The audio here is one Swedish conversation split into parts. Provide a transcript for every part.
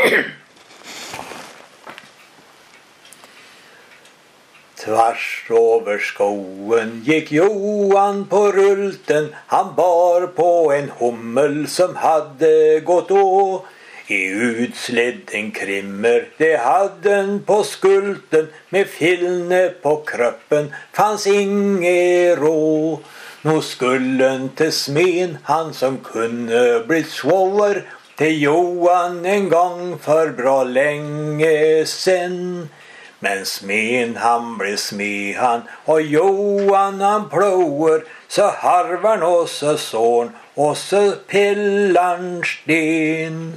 Tvärs över skogen gick Johan på rulten. Han bar på en hummel som hade gått å. I utsledden krimmer det hadden på skulten. Med filne på kroppen fanns inget rå. Nå skullen till smen han som kunde bli svover. Till Johan en gång för bra länge sen. Men smen han blev smehan och Johan han plåer. Så harvarn och så son och så pillarn sten.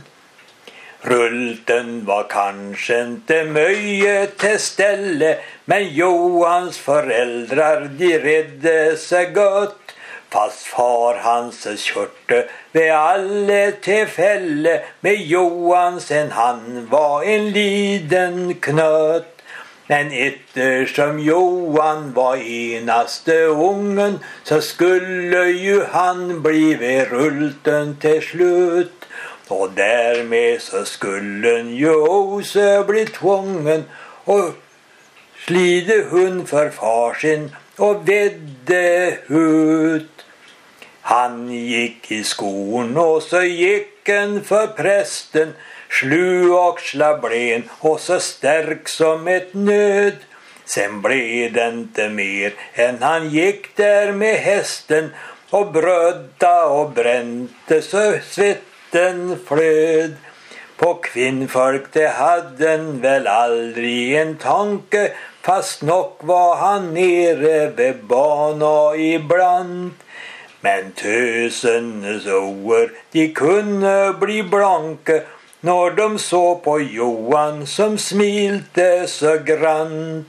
Rulten var kanske inte möjligt till ställe. Men Johans föräldrar de redde sig gott. Fast far hans körte vid alla tillfälle. Med Johan sen han var en liten knöt. Men eftersom Johan var enaste ungen. Så skulle ju han bli rulten till slut. Och därmed så skulle ju också bli tvungen. Och slide hund för farsin och vedde ut. Han gick i skon och så gick en för prästen. Slu och slablen och så stärk som ett nöd. Sen blev det inte mer än han gick där med hästen. Och brödda och bränte så svetten flöd. På kvinnfolk det hade väl aldrig en tanke. Fast nog var han nere vid bana ibland. Men tösens år de kunde bli blanka. När de så på Johan som smilte så grant.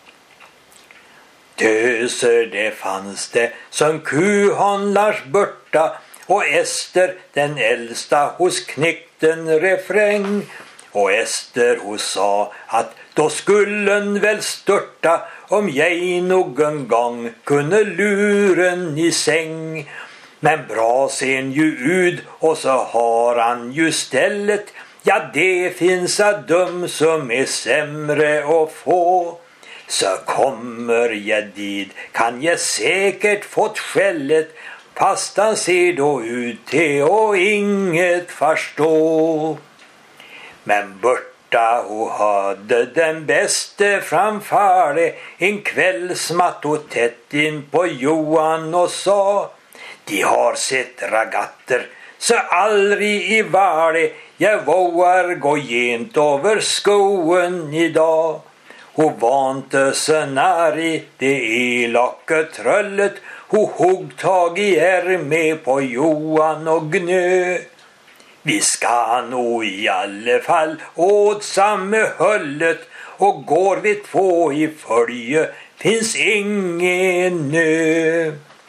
Töser det fanns det som kuhandlars borta. Och Ester den äldsta hos knäckten refräng. Och Ester hon sa att då skullen väl störta. Om jag någon gång kunde luren i säng. Men bra sen ju ut och så har han ju stället. Ja det finns att döm som är sämre att få. Så kommer jag dit kan jag säkert fått skället. Fast han ser då ut till och inget förstå. Men borta hon hade den bäste framför det. En kväll smatt och tätt in på Johan och sa. De har sett ragatter så aldrig i världen. Jag vågar gå gent över skoen idag. Hon var inte så när i det elaka tröllet. Hon hugg tag i med på Johan och gnö. Vi ska nog i alla fall åt samma höllet. Och går vi två i följe finns ingen nö.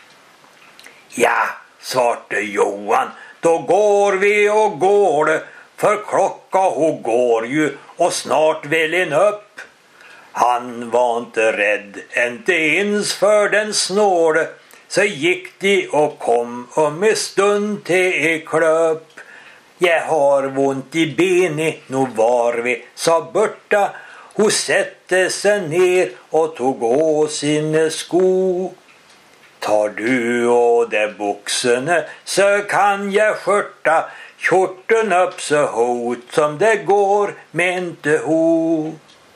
Ja, svarte Johan, då går vi och går det. För klocka hon går ju och snart vill en upp. Han var inte rädd, inte ens för den snåle. Så gick de och kom om en stund till klöp. Jag har ont i benet, nu var vi, sa borta. Hon sätte sig ner och tog av sina sko. Tar du och de buxorna så kan jag skörta. Kjorten upp så hot som det går, men inte ho.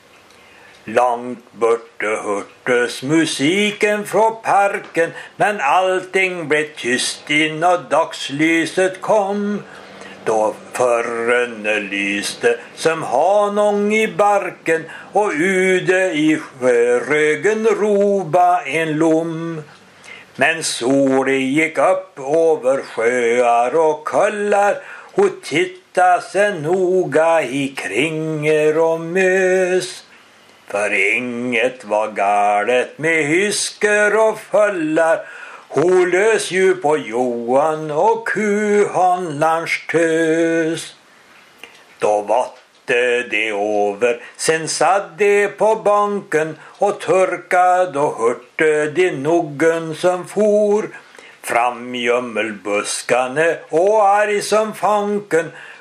Långt borta hörtes musiken från parken. Men allting blev tyst innan dagslyset kom. Då förrän lyste som hanong i barken. Och ude i sjörögen roba en lom. Men solen gick upp över sjöar och kullar. Och tittade sig noga i kringer och mös. För inget var galet med hysker och föllar. Hon lös ju på Johan och kuhandlarns tös. Då vatte det över, sen satt de på banken och törkade och hörte de nuggen som for. Fram gömmelbuskane och arg som fanken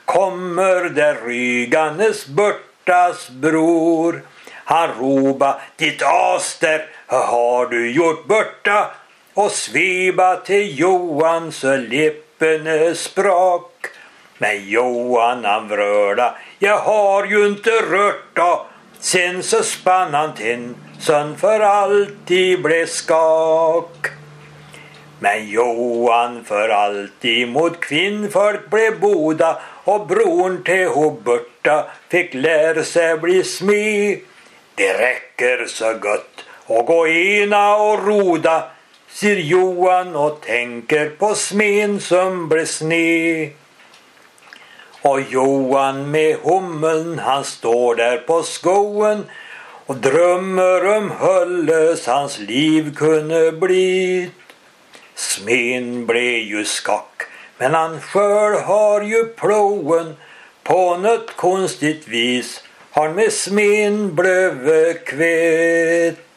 kommer där rygandes Börtas bror. Han roba, ditt aster har du gjort Börta, och sviba till Johan så lippen sprak. Men Johan han vröla, jag har ju inte rört då. Sen så spann han till, sen för alltid blev skak. Men Johan för alltid mot kvinnfolk blev boda, och bron till Börta fick lära sig bli smed. Det räcker så gott och gå ena och roda, ser Johan och tänker på smen som blir sned. Och Johan med hummeln han står där på skoen och drömmer om hölles hans liv kunde bli. Smen blev ju skack, men han själv har ju ploen, på något konstigt vis har med smen blöve kvätt.